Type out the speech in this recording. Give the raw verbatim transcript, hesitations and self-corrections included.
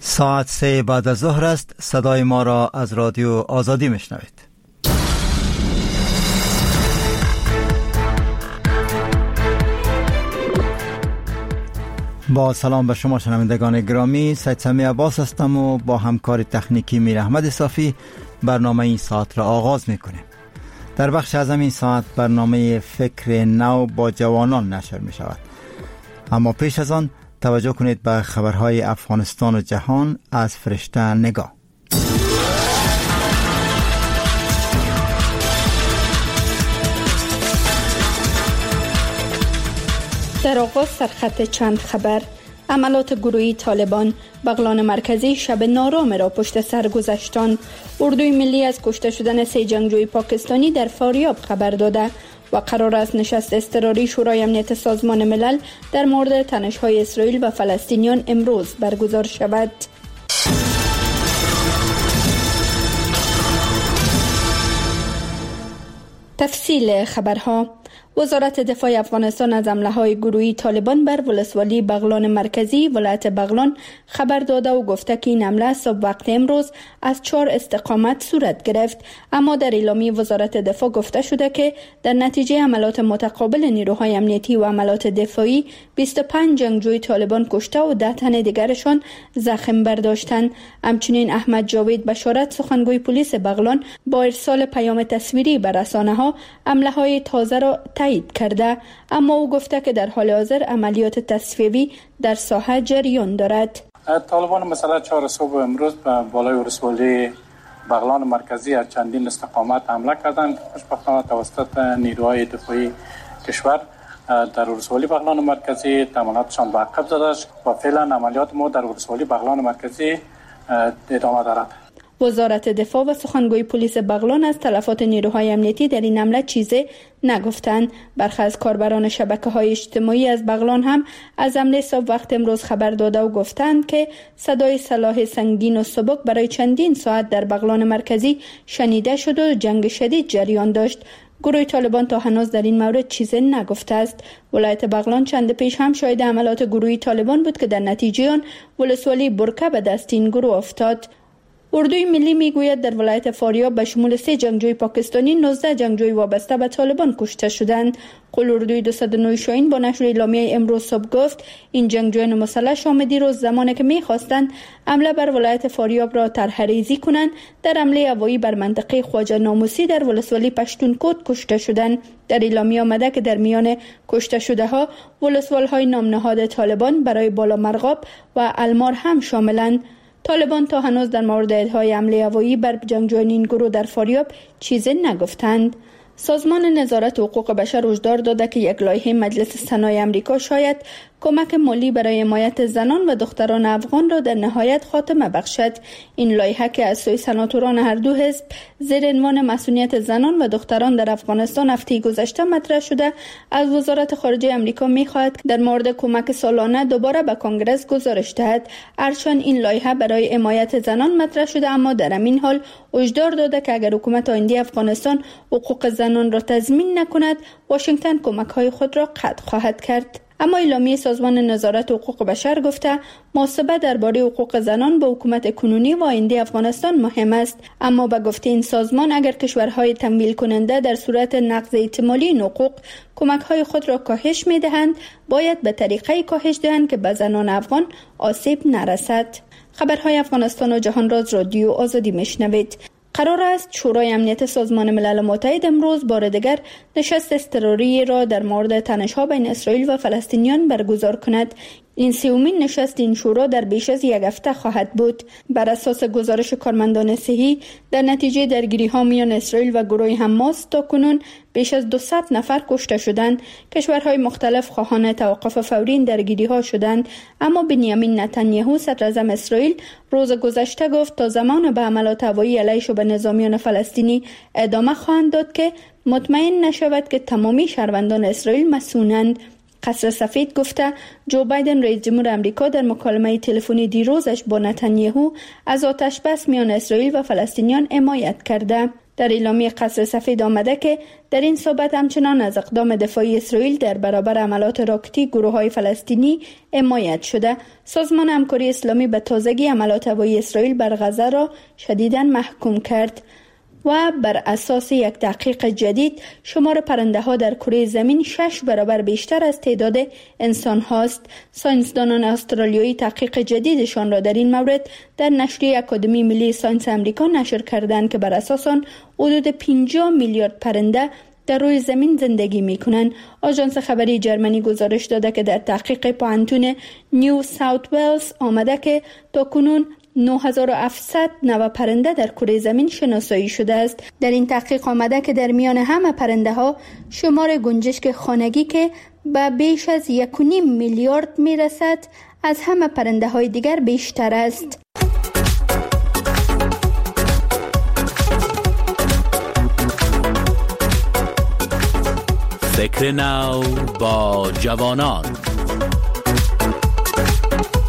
ساعت سه بعد از ظهر است. صدای ما را از رادیو آزادی میشنوید. با سلام به شما شنوندگان گرامی، سید سمی عباس هستم و با همکار تکنیکی میر احمد صافی برنامه این ساعت را آغاز میکنیم. در بخش از این ساعت برنامه فکر نو با جوانان نشر می شود. اما پیش از آن توجه کنید به خبرهای افغانستان و جهان از فرشته نگاه. در آغاز سرخط چند خبر. عملات گروهی طالبان بغلان مرکزی شب نارام را پشت سر گذاشتند. اردوی ملی از کشته شدن سه جنگجوی پاکستانی در فاریاب خبر داده و قرار است نشست اضطراری شورای امنیت سازمان ملل در مورد تنش‌های اسرائیل و فلسطینیان امروز برگزار شود. تفصیل خبرها. وزارت دفاع افغانستان از حمله‌های گروهی طالبان بر ولسوالی بغلان مرکزی ولایت بغلان خبر داده و گفته که این حمله صبح وقت امروز از چهار استقامت صورت گرفت، اما در اعلامیه وزارت دفاع گفته شده که در نتیجه حملات متقابل نیروهای امنیتی و حملات دفاعی بیست و پنج جنگجوی طالبان کشته و ده تن دیگرشان زخم برداشتند. همچنین احمد جاوید بشارت سخنگوی پلیس بغلان با ارسال پیام تصویری به رسانه‌ها حمله‌های تازه را تایید کرده، اما او گفته که در حال حاضر عملیات تصفیوی در ساحه جریان دارد. طالبان مثلا چهار صبح امروز به بالای ولسوالی بغلان مرکزی از چندین استقامت حمله کردند. خوشبختانه توسط نیروهای دفاعی کشور در ولسوالی بغلان مرکزی عملیاتشان به عقب زده و فعلا عملیات ما در ولسوالی بغلان مرکزی ادامه دارد. وزارت دفاع و سخنگوی پلیس بغلان از تلفات نیروهای امنیتی در این حمله چیزی نگفتند. برخی از کاربران شبکه‌های اجتماعی از بغلان هم از حمله صبح وقت امروز خبر داده و گفتند که صدای سلاح سنگین و سبک برای چندین ساعت در بغلان مرکزی شنیده شد و جنگ شدید جریان داشت. گروه طالبان تا هنوز در این مورد چیزی نگفته است. ولایت بغلان چند پیش هم شاهد حملات گروهی طالبان بود که در نتیجه آن ولسوالی برکه به دست این گروه افتاد. اردوی ملی میگوید در ولایت فاریاب به شمول سه جنگجوی پاکستانی نوزده جنگجوی وابسته به طالبان کشته شدند. قول اردوی دویست و نه شاهین با نشر اعلامیه امروز صبح گفت این جنگجویان مسلح شام دیروز زمانی که می‌خواستند حمله بر ولایت فاریاب را طرح‌ریزی کنند در حمله هوایی بر منطقه خواجه ناموسی در ولسوالی پشتونکوت کشته شدند. در اعلامیه آمده که در میان کشته شده ها ولسوال‌های نامنهاد طالبان برای بالا مرغاب و المار هم شاملند. طالبان تا هنوز در مورد ادعای حمله هوایی بر جنگجویان این گروه در فاریاب چیزی نگفتند. سازمان نظارت حقوق بشر هشدار داده که یک لایحه مجلس سنای آمریکا شاید کمک مالی برای حمایت زنان و دختران افغان را در نهایت خاتمه بخشد. این لایحه که از سوی سناتوران هر دو حزب زیر عنوان مسئولیت زنان و دختران در افغانستان هفته گذشته مطرح شده، از وزارت خارجه آمریکا می‌خواهد در مورد کمک سالانه دوباره به کنگره گزارش دهد. هرچند این لایحه برای حمایت زنان مطرح شده، اما در همین حال هشدار داده که اگر حکومت آینده افغانستان حقوق زنان را تضمین نکند، واشنگتن کمک‌های خود را قطع خواهد کرد. اما اعلامیه سازمان نظارت حقوق بشر گفته محاسبه درباره حقوق زنان به حکومت کنونی و آینده افغانستان مهم است، اما به گفته این سازمان اگر کشورهای تمویل کننده در صورت نقض احتمالی این حقوق کمک‌های خود را کاهش می‌دهند، باید به طریقه کاهش دهند که به زنان افغان آسیب نرسد. خبرهای افغانستان و جهان را از رادیو آزادی میشنوید. قرار است شورای امنیت سازمان ملل متحد امروز بار دیگر نشست اضطراری را در مورد تنش‌ها بین اسرائیل و فلسطینیان برگزار کند. این سومین نشست این شورا در بیش از یک هفته خواهد بود. بر اساس گزارش کارمندان صحی، در نتیجه درگیری‌ها میان اسرائیل و گروه حماس تاکنون بیش از دویست نفر کشته شدند. کشورهای مختلف خواهان توقف فوری این درگیری‌ها شدند، اما بنیامین نتانیاهو صدراعظم اسرائیل روز گذشته گفت تا زمان به حملات هوایی علیه به نظامیان فلسطینی ادامه خواهند داد که مطمئن نشود که تمامی شهروندان اسرائیل مسئولند. قصر سفید گفته جو بایدن رئیس جمهور آمریکا در مکالمه تلفنی دیروزش با نتانیاهو از آتش بس میان اسرائیل و فلسطینیان حمایت کرده. در اعلامیه قصر سفید آمده که در این صحبت همچنان از اقدام دفاعی اسرائیل در برابر حملات راکتی گروه‌های فلسطینی حمایت شده. سازمان همکاری اسلامی به تازگی حملات هوایی اسرائیل بر غزه را شدیداً محکوم کرد و بر اساس یک تحقیق جدید شمار پرنده ها در کره زمین شش برابر بیشتر از تعداد انسان هاست. ساینسدانان استرالیایی تحقیق جدیدشان را در این مورد در نشریه اکادمی ملی ساینس امریکا نشر کردند که بر اساس آن حدود پنجاه میلیارد پرنده در روی زمین زندگی می کنند. آژانس خبری جرمنی گزارش داده که در تحقیق پوهنتون نیو ساوت ولز آمده که تاکنون نه هزار و هفتصد نوع پرنده در کره زمین شناسایی شده است. در این تحقیق آمده که در میان همه پرنده ها شمار گنجشک خانگی که به بیش از یک و نیم میلیارد می رسد از همه پرنده های دیگر بیشتر است. فکر نو با جوانان.